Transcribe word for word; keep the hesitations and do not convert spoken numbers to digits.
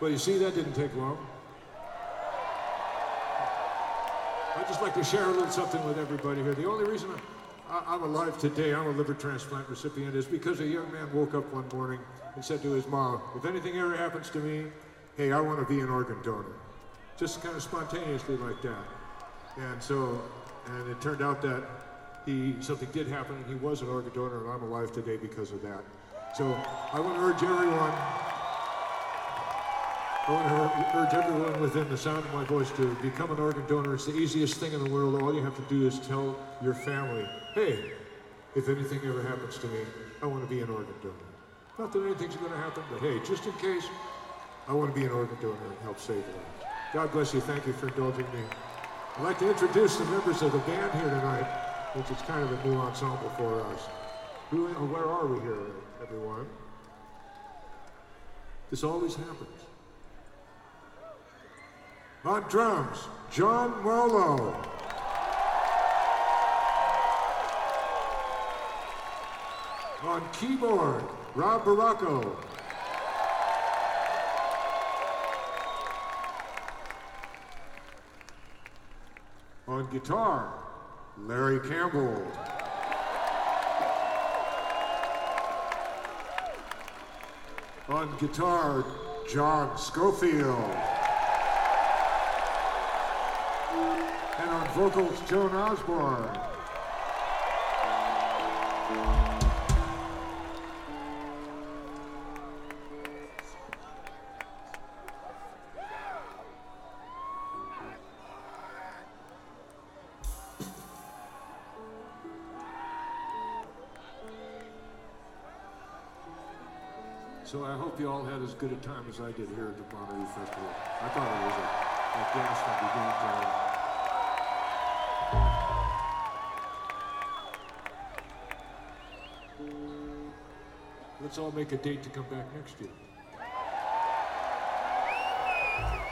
Well, you see, that didn't take long. I'd just like to share a little something with everybody here. The only reason I, I'm alive today, I'm a liver transplant recipient, is because a young man woke up one morning and said to his mom, if anything ever happens to me, hey, I want to be an organ donor. Just kind of spontaneously like that. And so, and it turned out that he, something did happen and he was an organ donor, and I'm alive today because of that. So I want to urge everyone, I want to urge everyone within the sound of my voice to become an organ donor. It's the easiest thing in the world. All you have to do is tell your family, hey, if anything ever happens to me, I want to be an organ donor. Not that anything's going to happen, but hey, just in case, I want to be an organ donor and help save lives. God bless you. Thank you for indulging me. I'd like to introduce the members of the band here tonight, which is kind of a new ensemble for us. Who, where are we here, everyone? This always happens. On drums, John Molo. On keyboard, Rob Baracco. On guitar, Larry Campbell. On guitar, John Schofield. And on vocals, Joan Osborne. So I hope you all had as good a time as I did here at the Bonnaroo Festival. I thought it was a, a blast and beginning time. Let's all make a date to come back next year.